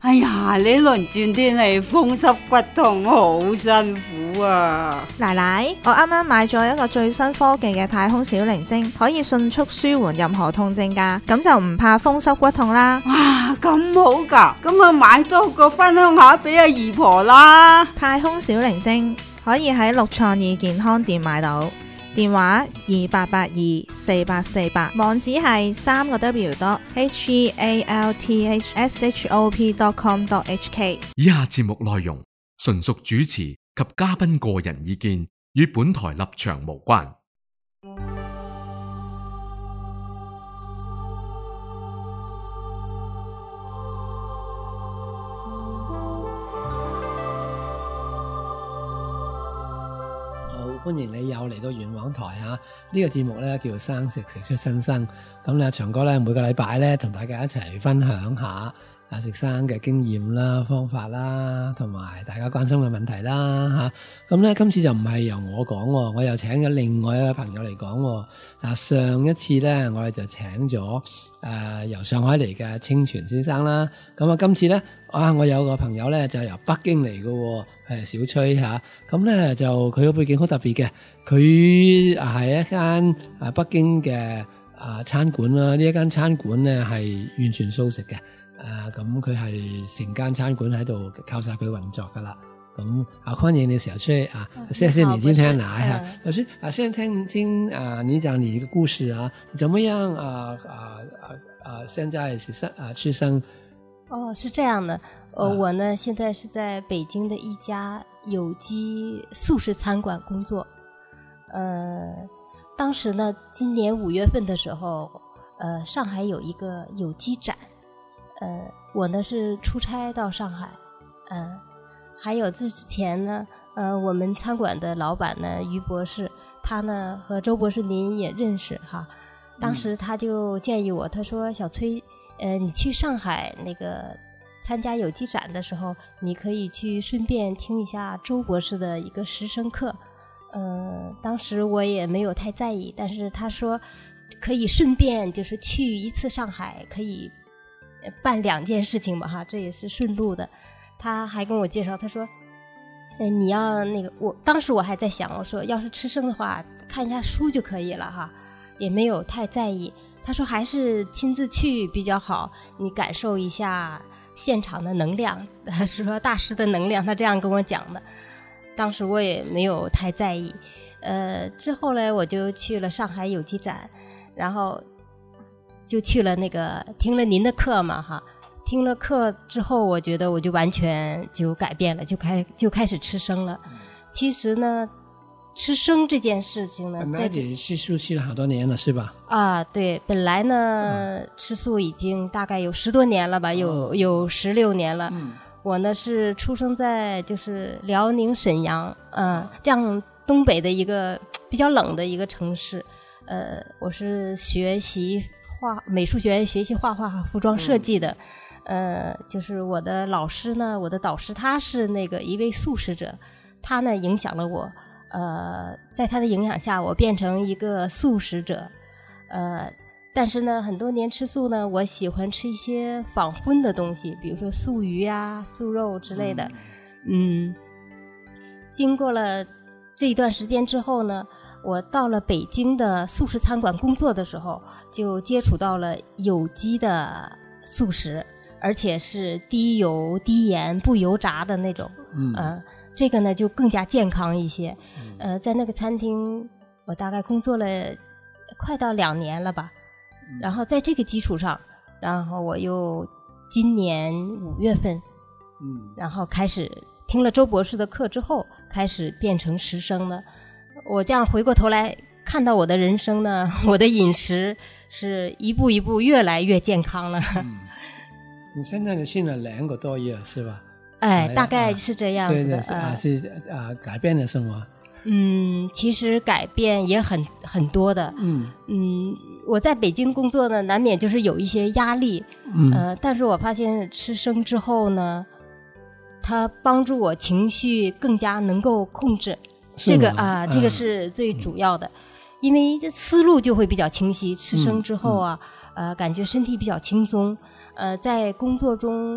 哎呀，呢輪轉天氣風濕骨痛，好辛苦啊！ 奶奶，我啱啱買咗一個最新科技嘅太空小靈精，可以迅速舒緩任何痛症㗎，咁就唔怕風濕骨痛啦。 哇，咁好㗎，咁啊買多個分享下俾阿姨婆啦。 太空小靈精可以喺六創意健康店買到，電話28824848，網址係3個W.healthshop.com.hk。 以下節目內容純屬主持及嘉賓個人意見，與本台立場無關。 歡迎你又嚟到元朗台嚇，呢個節目咧叫做生食食出新生。咁咧長哥咧每個禮拜咧同大家一齊分享下食生嘅經驗啦、方法啦，同埋大家關心嘅問題啦嚇。咁咧今次就唔係由我講，我又請咗另外一位朋友嚟講。嗱，上一次咧我哋就請咗由上海嚟嘅清泉先生啦。咁啊今次咧我有個朋友咧就由北京嚟嘅，係小崔嚇。咁咧就佢個背景好特別嘅，佢係一間北京嘅餐館啦。呢一間餐館咧係完全素食嘅。咁佢係成間餐館喺度靠晒佢運作噶啦。咁歡迎你小崔謝謝你今天來小崔現在聽你講你的故事怎麼樣現在是吃生。 是這樣的，我呢現在是在北京的一家有機素食餐館工作。當時呢今年5月份的時候上海有一個有機展。我呢是出差到上海，還有之前呢，我們餐館的老闆呢，於博士，他呢和周博士您也認識哈。當時他就建議我，他說小崔，你去上海那個參加有機展的時候，你可以去順便聽一下周博士的一個食生課。當時我也沒有太在意，但是他說可以順便就是去一次上海，可以辦2件事情吧哈，這也是順路的。他還跟我介紹，他說你要那個，當時我還在想，我說要是吃生的話看一下書就可以了哈，也沒有太在意。他說還是親自去比較好，你感受一下現場的能量，他說大師的能量，他這樣跟我講的。當時我也沒有太在意。之後呢我就去了上海有機展，然後就去了那個聽了您的課嘛哈，聽了課之後我覺得我就完全就改變了，就開始吃生了。其實呢吃生這件事情呢， 本來你吃素吃了好多年了是吧？ 對，本來呢吃素已經大概有10多年了吧，有16年了。我呢是出生在就是遼寧瀋陽，這樣東北的一個比較冷的一個城市。我是學習美術學院學習畫畫和服裝設計的。就是我的老師呢，我的導師他是那個一位素食者，他呢影響了我。在他的影響下我變成一個素食者。但是呢很多年吃素呢，我喜歡吃一些仿葷的東西，比如說素魚啊、素肉之類的。經過了這一段時間之後呢，我到了北京的素食餐館工作的時候，就接觸到了有機的素食，而且是低油、低鹽、不油炸的那種。這個呢就更加健康一些。在那個餐廳我大概工作了快到2年了吧。然後在這個基礎上，然後我又今年5月份，然後開始聽了周博士的課之後，開始變成食生了。我這樣回過頭來看到我的人生呢，我的飲食是一步一步越來越健康了。 你現在信了2個多月是吧？ 大概是這樣子的。 是改變了什麼？ 其實改變也很多的。我在北京工作呢，難免就是有一些壓力。但是我發現吃生之後呢，它幫助我情緒更加能夠控制。這個是最主要的。因為思路就會比較清晰，吃生之後感覺身體比較輕鬆。在工作中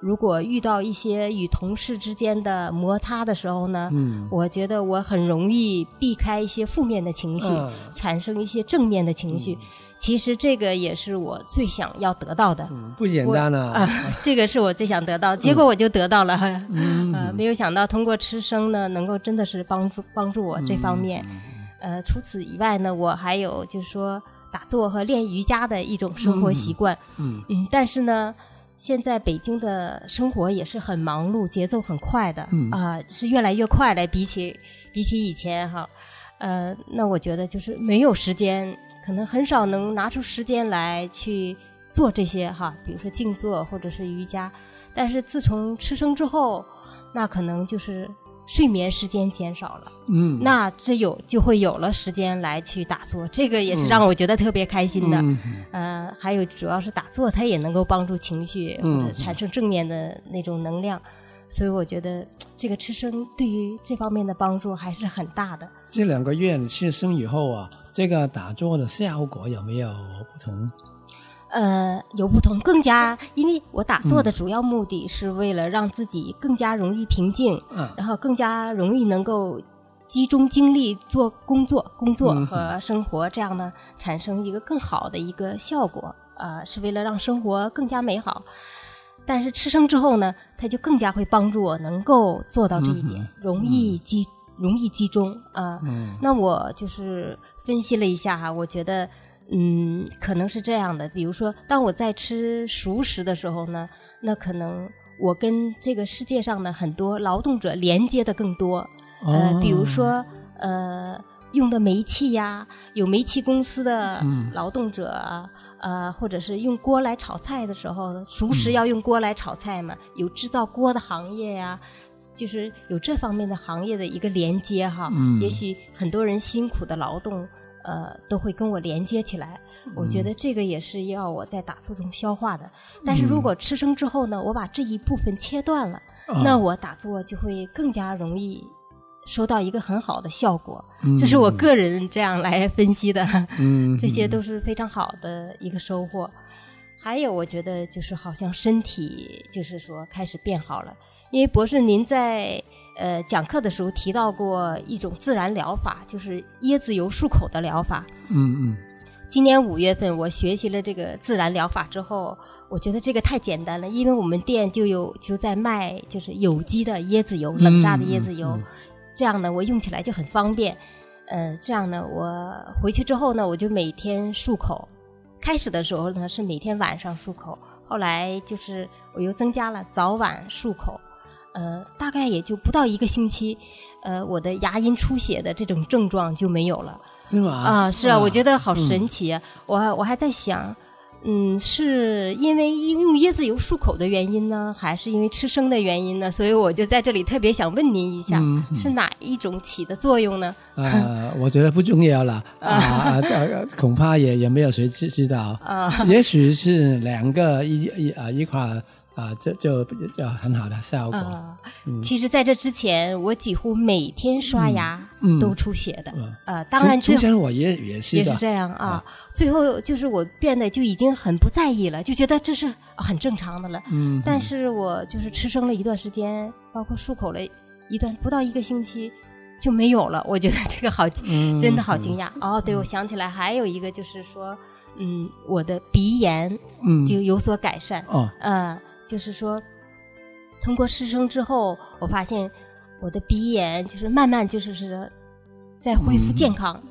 如果遇到一些与同事之间的摩擦的时候呢，我觉得我很容易避开一些负面的情绪，产生一些正面的情绪。其实这个也是我最想要得到的， 不简单啊！ 这个是我最想得到，结果我就得到了。没有想到通过吃生呢，能够真的是帮助我这方面。除此以外呢，我还有就是说打坐和练瑜伽的一种生活习惯。但是呢，现在北京的生活也是很忙碌，节奏很快的，是越来越快了，比起以前哈。那我觉得就是没有时间，可能很少能拿出时间来去做这些哈，比如说静坐或者是瑜伽。但是自从吃生之后，那可能就是睡眠时间减少了，那就会有了时间来去打坐，这个也是让我觉得特别开心的。还有主要是打坐，它也能够帮助情绪或者产生正面的那种能量。所以我觉得这个吃生对于这方面的帮助还是很大的。 这2个月你吃生以后啊，这个打坐的效果有没有不同？ 有不同，更加，因为我打坐的主要目的是为了让自己更加容易平静，然后更加容易能够集中精力做工作和生活，这样呢产生一个更好的一个效果，是为了让生活更加美好。但是吃生之后呢，它就更加会帮助我能够做到这一点，容易集中那我就是分析了一下哈，我觉得可能是这样的。比如说当我在吃熟食的时候呢，那可能我跟这个世界上的很多劳动者连接的更多，比如说用的煤气呀，有煤气公司的劳动者或者是用锅来炒菜的时候，熟食要用锅来炒菜嘛，有制造锅的行业呀，就是有这方面的行业的一个连接哈。也许很多人辛苦的劳动都会跟我连接起来，我觉得这个也是要我在打坐中消化的。但是如果吃生之后呢，我把这一部分切断了，那我打坐就会更加容易收到一个很好的效果，这是我个人这样来分析的。这些都是非常好的一个收获。还有我觉得就是好像身体就是说开始变好了，因为博士您在讲课的时候提到过一种自然疗法，就是椰子油漱口的疗法。今年5月份我学习了这个自然疗法之后，我觉得这个太简单了，因为我们店就在卖就是有机的椰子油，冷榨的椰子油，这样呢我用起来就很方便。这样呢我回去之后呢，我就每天漱口。开始的时候呢是每天晚上漱口，后来就是我又增加了早晚漱口。大概也就不到1个星期，我的牙龈出血的这种症状就没有了。 是吗？ 是啊，我觉得好神奇啊！我还在想，是因为用椰子油漱口的原因呢，还是因为吃生的原因呢？所以我就在这里特别想问您一下，是哪一种起的作用呢？ 我觉得不重要了恐怕也没有谁知道也许是2个一块就很好的效果。 其实在这之前我几乎每天刷牙都出血的。当然之前我也是这样啊。最后就是我变得就已经很不在意了，就觉得这是很正常的了。但是我就是吃生了一段时间，包括漱口了不到1个星期就没有了。我觉得这个真的好惊讶。对，我想起来还有一个就是说我的鼻炎就有所改善。就是说通过吃生之后，我发现我的鼻炎就是慢慢就是在恢复健康。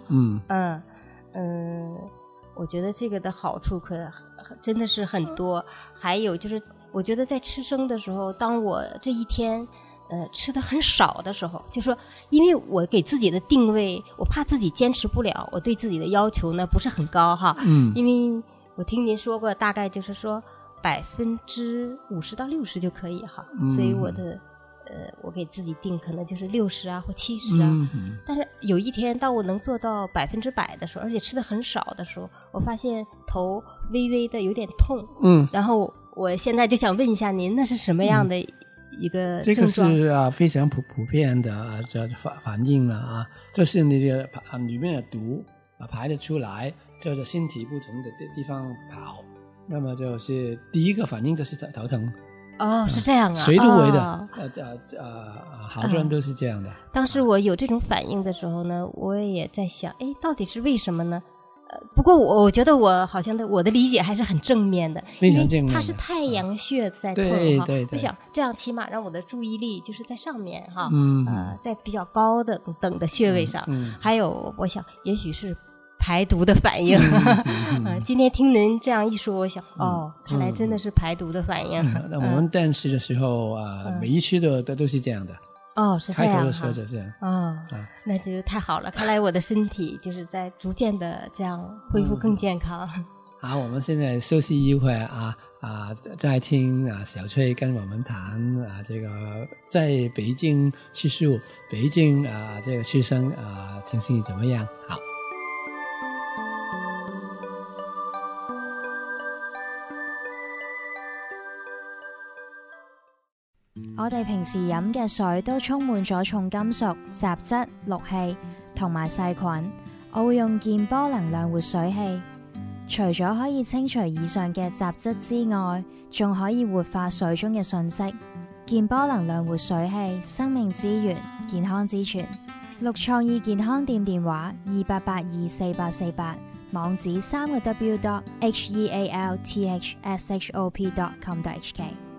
我觉得这个的好处真的是很多。还有就是我觉得在吃生的时候，当我这一天吃的很少的时候，就说因为我给自己的定位，我怕自己坚持不了，我对自己的要求呢不是很高哈。因为我听您说过大概就是说50%到60%就可以哈，所以我给自己定可能就是60%或70%。但是有一天当我能做到100%的时候，而且吃的很少的时候，我发现头微微的有点痛。然后我现在就想问一下您，那是什么样的一个症状？ 这个是非常普遍的这反应了就是你的里面的毒排得出来，就是身体不同的地方跑。那么就是第一个反应就是头疼哦，是这样啊， 谁都会的， 哦好多人都是这样的。 当时我有这种反应的时候呢，我也在想，哎，到底是为什么呢？不过我觉得我好像我的理解还是很正面的， 非常正面的， 因为它是太阳穴在痛哈。 对， 我想这样起码让我的注意力就是在上面哈，在比较高的等的穴位上。还有我想也许是排毒的反应。今天听您这样一说，我想看来真的是排毒的反应。 那我们练习的时候每一期都是这样的。 是这样， 开头的时候就这样。 那就太好了，看来我的身体就是在逐渐的这样恢复更健康。 好，我们现在休息一会儿再听小翠跟我们谈这个在北京吃素，北京这个吃生情形怎么样？好。 我哋平時飲嘅水都充滿咗重金屬、雜質、氯氣同埋細菌。我會用健波能量活水器，除咗可以清除以上嘅雜質之外，仲可以活化水中嘅訊息。健波能量活水器，生命之源，健康之泉。綠創意健康店電話28824848，網址3個W.healthshop.com.hk。